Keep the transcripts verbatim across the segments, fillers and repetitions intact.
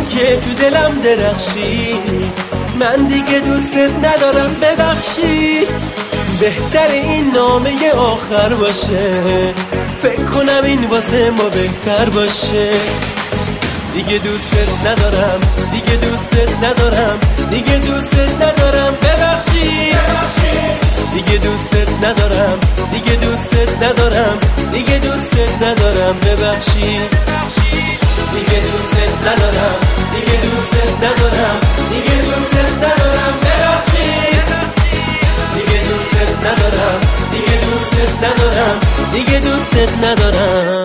که تو دلم درخشی، من دیگه دوست ندارم ببخشی. بهتر این نامه آخر باشه، فکر کنم این واسه ما بهتر باشه. دیگه دوست ندارم، دیگه دوست ندارم، دیگه دوست ندارم ببخشی. دیگه دوست ندارم، دیگه دوست ندارم، دیگه دوست ندارم ببخشی. دیگه دوست ندارم، دیگه دوست ندارم، دیگه دوست ندارم ببخشی. دیگه دوست ندارم، دیگه دوست ندارم، دیگه دوست ندارم.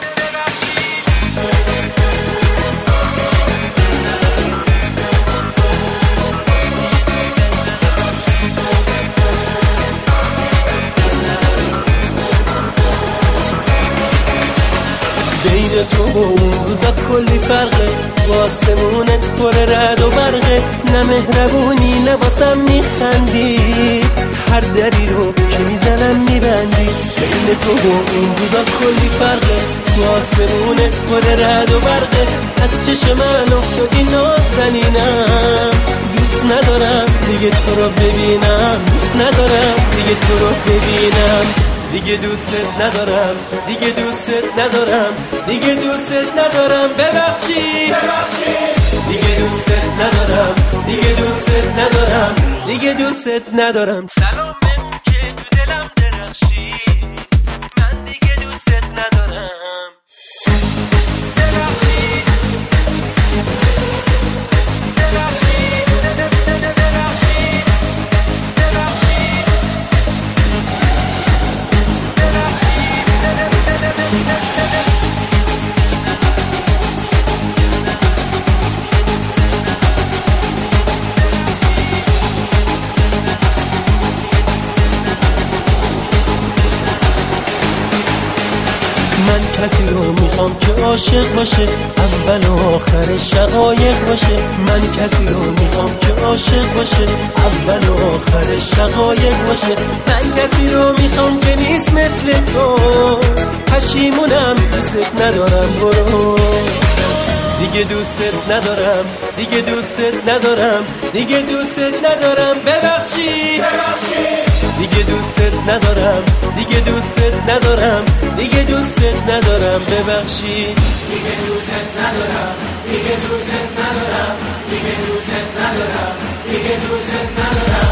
بین تو و اون روزا کلی فرقه، واسمونت پر رد و برقه. نه مهربونی نه واسم میخندی، هر دری رو که میزنم میبندی. بین تو و اون روزا کلی فرقه، واسمونت پر رد و برقه. از چشم من افتادی نازنینم، دوست ندارم دیگه تو رو ببینم، دوست ندارم دیگه تو رو ببینم. دیگه دوست ندارم، دیگه دوست ندارم، دیگه دوست ندارم ببخشی. دیگه دوست ندارم، دیگه دوست ندارم، دیگه دوست ندارم. سلام بگو که تو دلم درخشی، من دیگه دوست ندارم. من کسی رو میخوام که عاشق باشه، اول و آخر شقایق باشه. من کسی رو میخوام که عاشق باشه، اول و آخر شقایق باشه. من کسی رو میخوام که نیست مثل تو، پشیمونم دوست ندارم برو. دیگه دوست ندارم، دیگه دوست ندارم، دیگه دوست ندارم ببخشی. دیگه دوست ندارم، دیگه دوست ندارم، دیگه دوست ندارم ببخشی. دیگه دوست ندارم، دیگه دوست ندارم، دیگه دوست ندارم، دیگه دوست ندارم.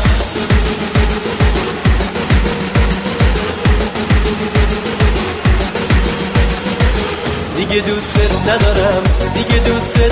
دیگه دوست ندارم، دیگه دوست